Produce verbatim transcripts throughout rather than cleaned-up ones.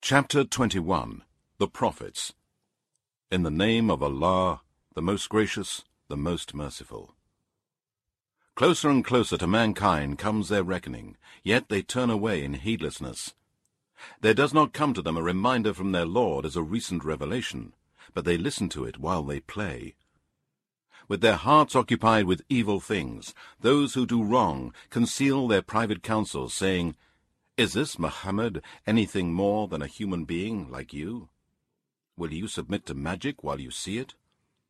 Chapter twenty-one. The Prophets. In the name of Allah, the most gracious, the most merciful. Closer and closer to mankind comes their reckoning, yet they turn away in heedlessness. There does not come to them a reminder from their Lord as a recent revelation, but they listen to it while they play. With their hearts occupied with evil things, those who do wrong conceal their private counsels, saying, "Is this Muhammad anything more than a human being like you? Will you submit to magic while you see it?"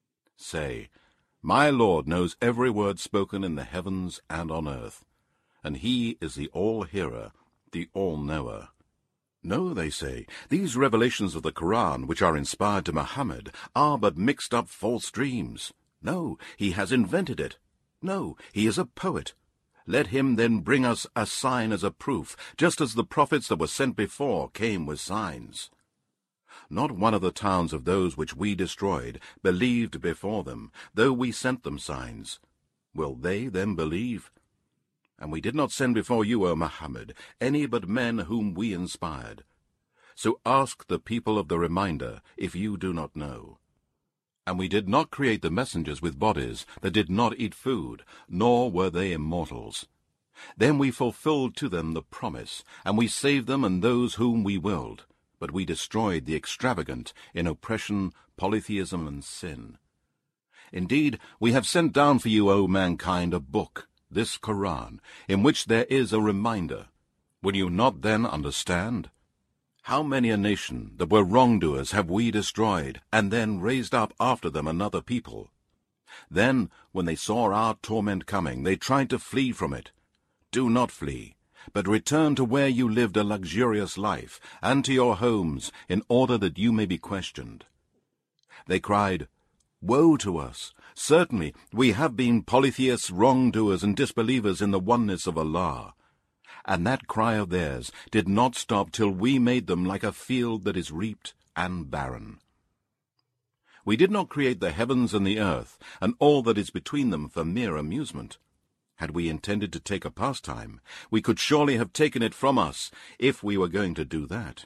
Say, "My Lord knows every word spoken in the heavens and on earth, and he is the all-hearer, the all-knower." No, they say, these revelations of the Quran, which are inspired to Muhammad, are but mixed-up false dreams. No, he has invented it. No, he is a poet. Let him then bring us a sign as a proof, just as the prophets that were sent before came with signs. Not one of the towns of those which we destroyed believed before them, though we sent them signs. Will they then believe? And we did not send before you, O Muhammad, any but men whom we inspired. So ask the people of the reminder, if you do not know. And we did not create the messengers with bodies that did not eat food, nor were they immortals. Then we fulfilled to them the promise, and we saved them and those whom we willed, but we destroyed the extravagant in oppression, polytheism, and sin. Indeed, we have sent down for you, O mankind, a book, this Quran, in which there is a reminder. Will you not then understand? How many a nation that were wrongdoers have we destroyed, and then raised up after them another people? Then, when they saw our torment coming, they tried to flee from it. Do not flee, but return to where you lived a luxurious life, and to your homes, in order that you may be questioned. They cried, "Woe to us! Certainly we have been polytheists, wrongdoers, and disbelievers in the oneness of Allah." And that cry of theirs did not stop till we made them like a field that is reaped and barren. We did not create the heavens and the earth, and all that is between them for mere amusement. Had we intended to take a pastime, we could surely have taken it from us, if we were going to do that.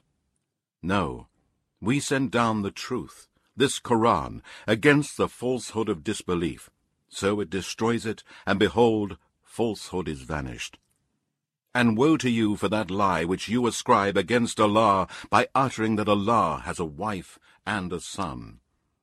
No, we sent down the truth, this Quran, against the falsehood of disbelief. So it destroys it, and behold, falsehood is vanished. And woe to you for that lie which you ascribe against Allah by uttering that Allah has a wife and a son.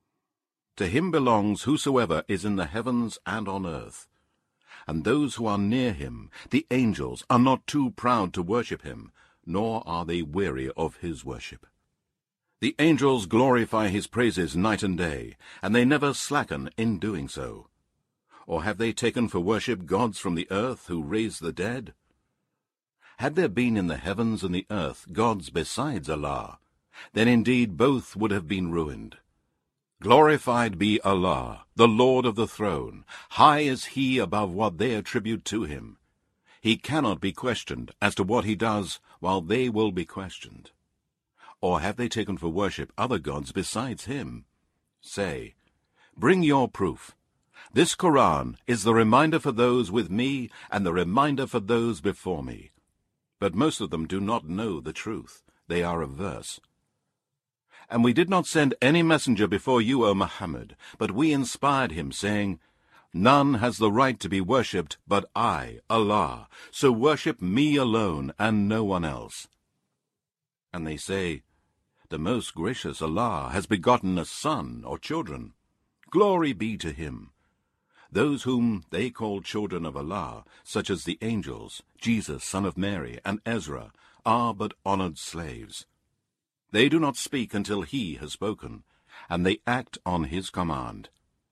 To him belongs whosoever is in the heavens and on earth. And those who are near him, the angels, are not too proud to worship him, nor are they weary of his worship. The angels glorify his praises night and day, and they never slacken in doing so. Or have they taken for worship gods from the earth who raise the dead? Had there been in the heavens and the earth gods besides Allah, then indeed both would have been ruined. Glorified be Allah, the Lord of the throne. High is he above what they attribute to him. He cannot be questioned as to what he does, while they will be questioned. Or have they taken for worship other gods besides him? Say, bring your proof. This Quran is the reminder for those with me and the reminder for those before me. But most of them do not know the truth. They are averse. And we did not send any messenger before you, O Muhammad, but we inspired him, saying, "None has the right to be worshipped but I, Allah, so worship me alone and no one else." And they say, "The most gracious Allah has begotten a son or children. Glory be to him." Those whom they call children of Allah, such as the angels, Jesus, son of Mary, and Ezra, are but honored slaves. They do not speak until he has spoken, and they act on his command.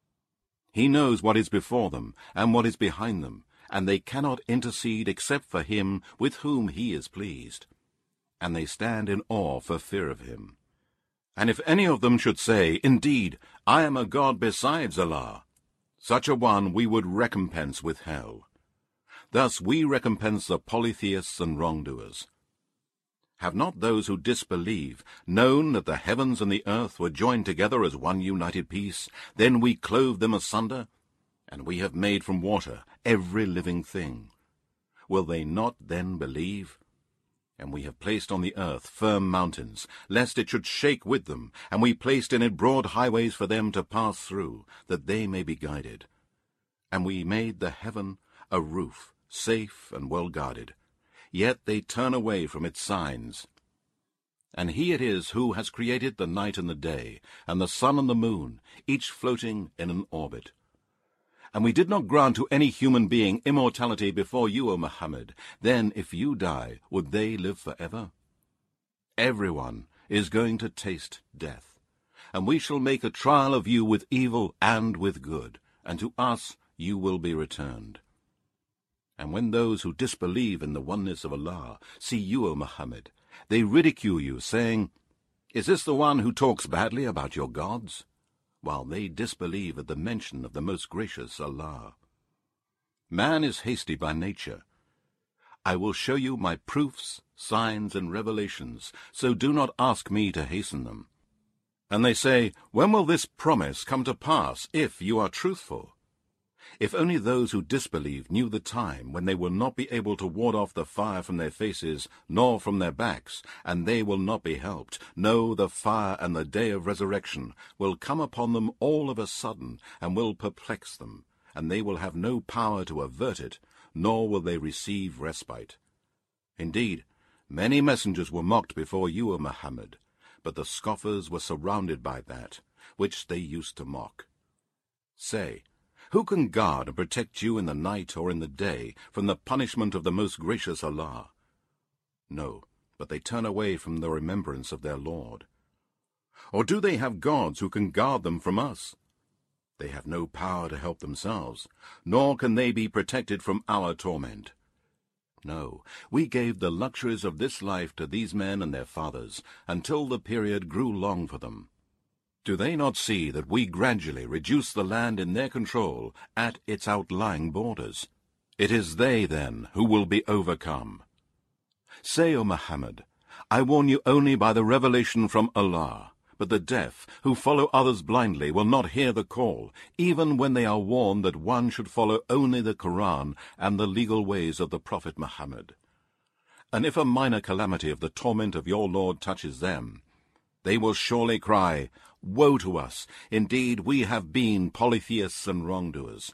He knows what is before them and what is behind them, and they cannot intercede except for him with whom he is pleased. And they stand in awe for fear of him. And if any of them should say, "Indeed, I am a god besides Allah," such a one we would recompense with hell. Thus we recompense the polytheists and wrongdoers. Have not those who disbelieve known that the heavens and the earth were joined together as one united piece? Then we clove them asunder, and we have made from water every living thing. Will they not then believe? And we have placed on the earth firm mountains, lest it should shake with them, and we placed in it broad highways for them to pass through, that they may be guided. And we made the heaven a roof, safe and well guarded. Yet they turn away from its signs. And he it is who has created the night and the day, and the sun and the moon, each floating in an orbit. And we did not grant to any human being immortality before you, O Muhammad. Then, if you die, would they live forever? Everyone is going to taste death, and we shall make a trial of you with evil and with good, and to us you will be returned. And when those who disbelieve in the oneness of Allah see you, O Muhammad, they ridicule you, saying, "Is this the one who talks badly about your gods?" while they disbelieve at the mention of the most gracious Allah. Man is hasty by nature. I will show you my proofs, signs, and revelations, so do not ask me to hasten them. And they say, when will this promise come to pass, if you are truthful? If only those who disbelieve knew the time when they will not be able to ward off the fire from their faces, nor from their backs, and they will not be helped. No, the fire and the day of resurrection will come upon them all of a sudden, and will perplex them, and they will have no power to avert it, nor will they receive respite. Indeed, many messengers were mocked before you, O Muhammad, but the scoffers were surrounded by that, which they used to mock. Say, who can guard and protect you in the night or in the day from the punishment of the most gracious Allah? No, but they turn away from the remembrance of their Lord. Or do they have gods who can guard them from us? They have no power to help themselves, nor can they be protected from our torment. No, we gave the luxuries of this life to these men and their fathers, until the period grew long for them. Do they not see that we gradually reduce the land in their control at its outlying borders? It is they, then, who will be overcome. Say, O Muhammad, I warn you only by the revelation from Allah, but the deaf, who follow others blindly, will not hear the call, even when they are warned that one should follow only the Quran and the legal ways of the Prophet Muhammad. And if a minor calamity of the torment of your Lord touches them, they will surely cry, Woe to us! Indeed, we have been polytheists and wrongdoers.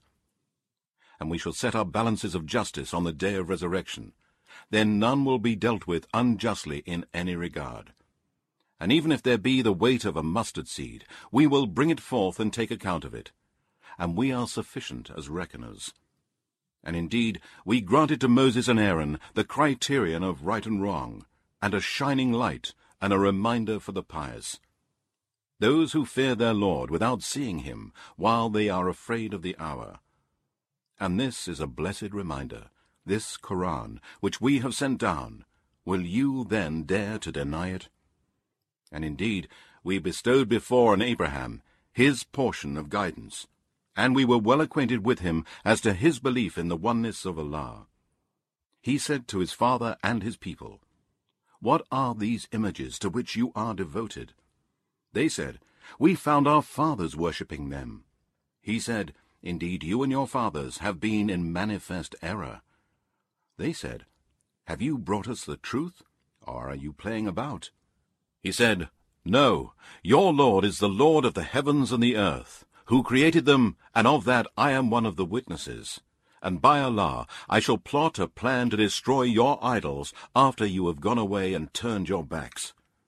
And we shall set our balances of justice on the day of resurrection. Then none will be dealt with unjustly in any regard. And even if there be the weight of a mustard seed, we will bring it forth and take account of it. And we are sufficient as reckoners. And indeed, we granted to Moses and Aaron the criterion of right and wrong, and a shining light, and a reminder for the pious. Those who fear their Lord without seeing him, while they are afraid of the hour. And this is a blessed reminder, this Quran, which we have sent down. Will you then dare to deny it? And indeed, we bestowed before on Abraham his portion of guidance, and we were well acquainted with him as to his belief in the oneness of Allah. He said to his father and his people, What are these images to which you are devoted? They said, We found our fathers worshipping them. He said, Indeed, you and your fathers have been in manifest error. They said, Have you brought us the truth, or are you playing about? He said, No, your Lord is the Lord of the heavens and the earth, who created them, and of that I am one of the witnesses. And by Allah, I shall plot a plan to destroy your idols after you have gone away and turned your backs.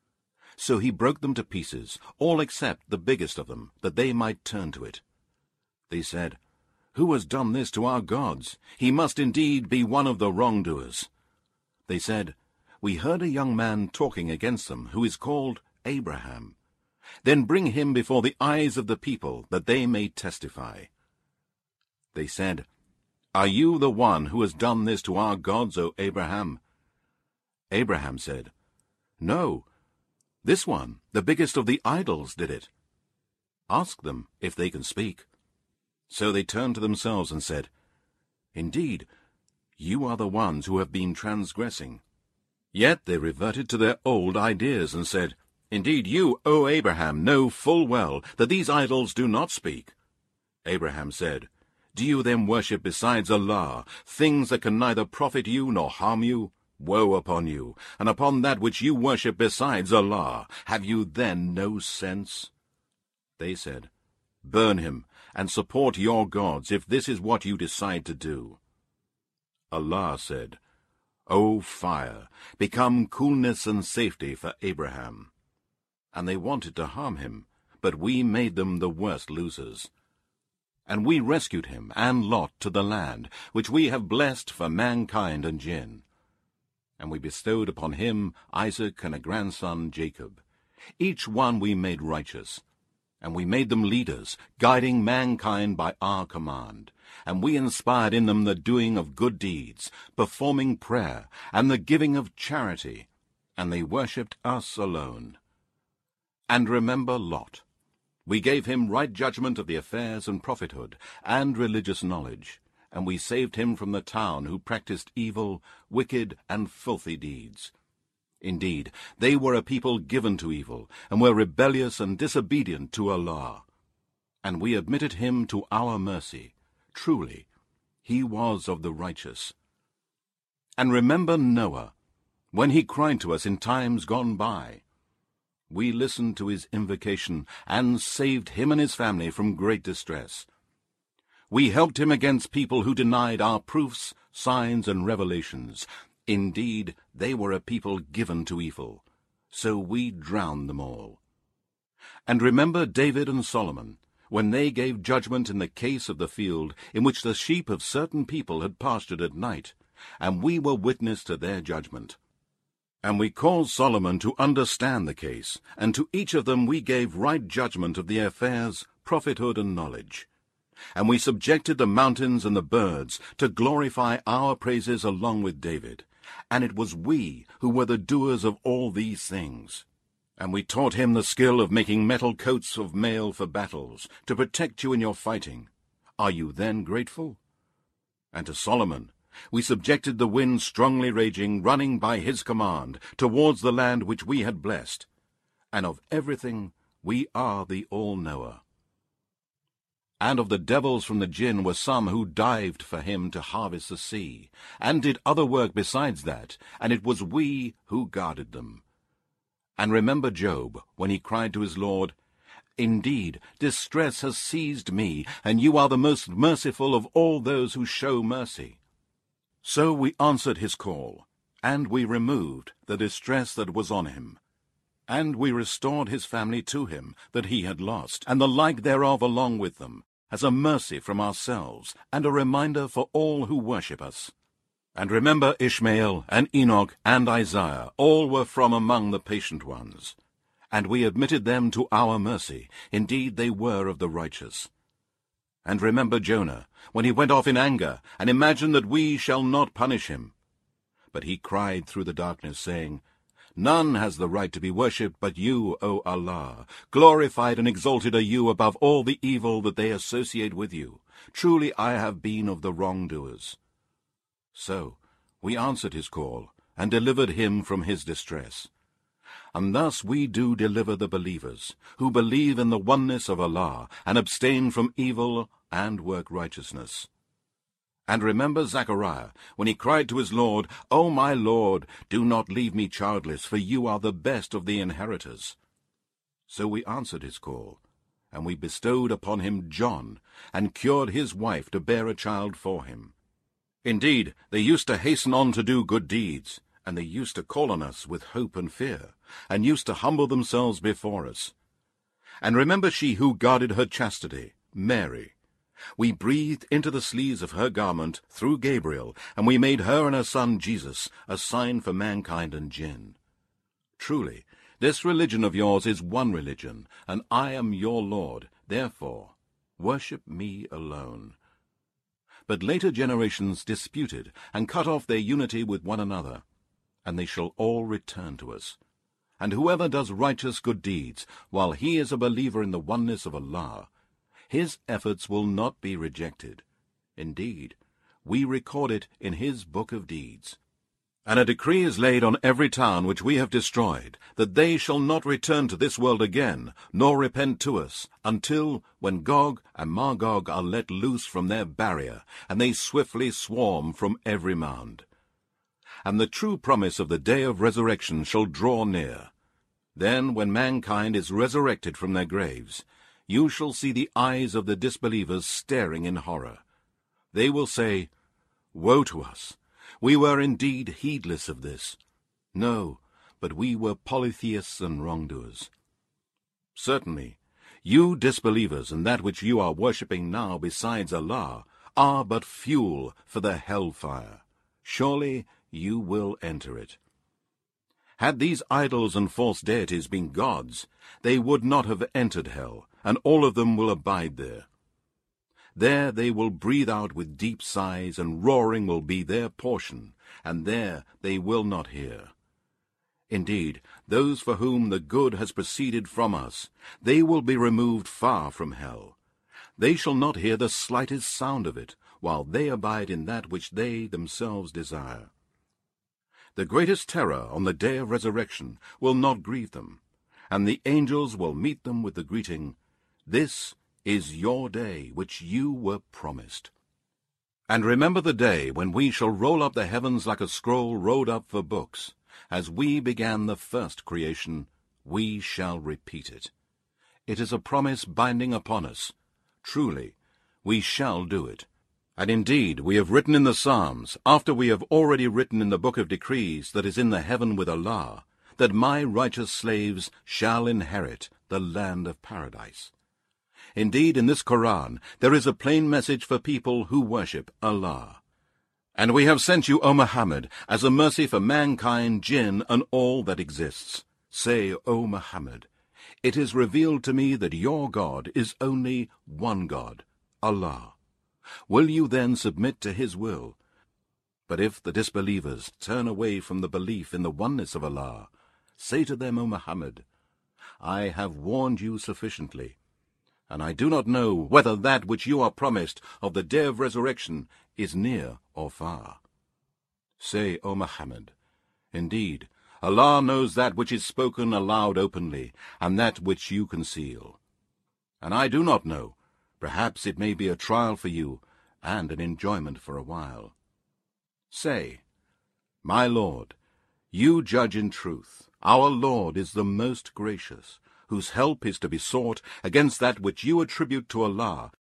So he broke them to pieces, all except the biggest of them, that they might turn to it. They said, Who has done this to our gods? He must indeed be one of the wrongdoers. They said, We heard a young man talking against them, who is called Abraham. Then bring him before the eyes of the people, that they may testify. They said, Are you the one who has done this to our gods, O Abraham? Abraham said, No, this one, the biggest of the idols, did it. Ask them if they can speak. So they turned to themselves and said, Indeed, you are the ones who have been transgressing. Yet they reverted to their old ideas and said, Indeed, you, O Abraham, know full well that these idols do not speak. Abraham said, Do you then worship besides Allah things that can neither profit you nor harm you? Woe upon you, and upon that which you worship besides Allah! Have you then no sense?" They said, "Burn him, and support your gods, if this is what you decide to do." Allah said, "O fire, become coolness and safety for Abraham." And they wanted to harm him, but we made them the worst losers. And we rescued him and Lot to the land, which we have blessed for mankind and jinn. And we bestowed upon him Isaac and a grandson Jacob. Each one we made righteous. And we made them leaders, guiding mankind by our command. And we inspired in them the doing of good deeds, performing prayer, and the giving of charity. And they worshipped us alone. And remember Lot. We gave him right judgment of the affairs and prophethood, and religious knowledge. And we saved him from the town who practiced evil, wicked, and filthy deeds. Indeed, they were a people given to evil, and were rebellious and disobedient to Allah. And we admitted him to our mercy. Truly, he was of the righteous. And remember Noah, when he cried to us in times gone by. We listened to his invocation, and saved him and his family from great distress. We helped him against people who denied our proofs, signs, and revelations. Indeed, they were a people given to evil. So we drowned them all. And remember David and Solomon, when they gave judgment in the case of the field, in which the sheep of certain people had pastured at night, and we were witness to their judgment. And we caused Solomon to understand the case, and to each of them we gave right judgment of the affairs, prophethood, and knowledge. And we subjected the mountains and the birds to glorify our praises along with David. And it was we who were the doers of all these things. And we taught him the skill of making metal coats of mail for battles, to protect you in your fighting. Are you then grateful? And to Solomon we subjected the wind strongly raging, running by his command, towards the land which we had blessed. And of everything we are the all-knower. And of the devils from the jinn were some who dived for him to harvest the sea, and did other work besides that, and it was we who guarded them. And remember Job, when he cried to his Lord, "Indeed, distress has seized me, and you are the most merciful of all those who show mercy." So we answered his call, and we removed the distress that was on him. And we restored his family to him that he had lost, and the like thereof along with them, as a mercy from ourselves, and a reminder for all who worship us. And remember Ishmael, and Enoch, and Isaiah, all were from among the patient ones. And we admitted them to our mercy. Indeed, they were of the righteous. And remember Jonah, when he went off in anger, and imagined that we shall not punish him. But he cried through the darkness, saying, "None has the right to be worshipped but you, O Allah. Glorified and exalted are you above all the evil that they associate with you. Truly I have been of the wrongdoers." So we answered his call, and delivered him from his distress. And thus we do deliver the believers, who believe in the oneness of Allah, and abstain from evil, and work righteousness. And remember Zechariah, when he cried to his Lord, "O my Lord, do not leave me childless, for you are the best of the inheritors." So we answered his call, and we bestowed upon him John, and cured his wife to bear a child for him. Indeed, they used to hasten on to do good deeds, and they used to call on us with hope and fear, and used to humble themselves before us. And remember she who guarded her chastity, Mary. We breathed into the sleeves of her garment through Gabriel, and we made her and her son Jesus a sign for mankind and jinn. Truly, this religion of yours is one religion, and I am your Lord. Therefore, worship me alone. But later generations disputed, and cut off their unity with one another, and they shall all return to us. And whoever does righteous good deeds, while he is a believer in the oneness of Allah, his efforts will not be rejected. Indeed, we record it in his book of deeds. And a decree is laid on every town which we have destroyed, that they shall not return to this world again, nor repent to us, until, when Gog and Magog are let loose from their barrier, and they swiftly swarm from every mound. and the true promise of the day of resurrection shall draw near. Then, when mankind is resurrected from their graves, you shall see the eyes of the disbelievers staring in horror. They will say, "Woe to us! We were indeed heedless of this. No, but we were polytheists and wrongdoers." Certainly, you disbelievers and that which you are worshipping now besides Allah are but fuel for the hell-fire. Surely you will enter it. Had these idols and false deities been gods, they would not have entered hell, and all of them will abide there. There they will breathe out with deep sighs, and roaring will be their portion, and there they will not hear. Indeed, those for whom the good has proceeded from us, they will be removed far from hell. They shall not hear the slightest sound of it, while they abide in that which they themselves desire. The greatest terror on the day of resurrection will not grieve them, and the angels will meet them with the greeting, "This is your day which you were promised." And remember the day when we shall roll up the heavens like a scroll rolled up for books. As we began the first creation, we shall repeat it. It is a promise binding upon us. Truly, we shall do it. And indeed, we have written in the Psalms, after we have already written in the book of decrees that is in the heaven with Allah, that my righteous slaves shall inherit the land of paradise. Indeed, in this Quran, there is a plain message for people who worship Allah. And we have sent you, O Muhammad, as a mercy for mankind, jinn, and all that exists. Say, O Muhammad, it is revealed to me that your God is only one God, Allah. Will you then submit to his will? But if the disbelievers turn away from the belief in the oneness of Allah, say to them, O Muhammad, I have warned you sufficiently, and I do not know whether that which you are promised of the day of resurrection is near or far. Say, O Muhammad, indeed, Allah knows that which is spoken aloud openly, and that which you conceal. And I do not know. Perhaps it may be a trial for you, and an enjoyment for a while. Say, My Lord, you judge in truth. Our Lord is the most gracious, whose help is to be sought against that which you attribute to Allah,